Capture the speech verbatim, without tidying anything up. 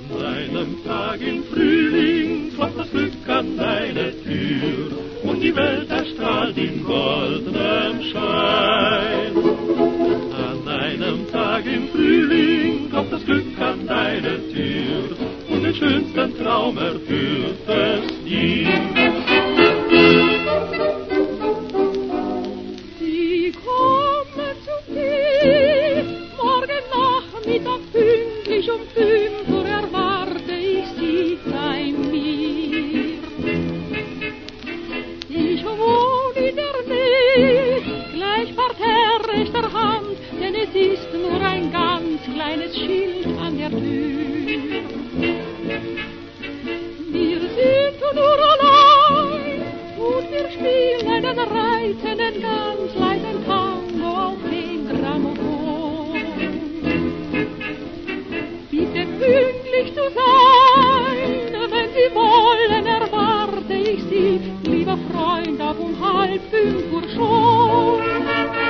Einem Tag im Frühling klopft das Glück an deine Tür und die Welt erstrahlt in goldenem Schein. An einem Tag im Frühling klopft das Glück an deine Tür und den schönsten Traum erfüllt es dir. Sie kommen zu dir, morgen Nachmittag pünktlich um fünf Uhr erwarte ich sie bei mir. Ich wohne in der Nähe, gleich parterre rechter Hand, denn es ist nur ein ganz kleines Schild an der Tür. Wir sind nur allein und wir spielen einen reizenden, ganz leisen Tango auf dem Grammophon. Bitte pünktlich zu sein, wenn Sie wollen, erwarte ich Sie, lieber Freund, auf um halb fünf Uhr schon.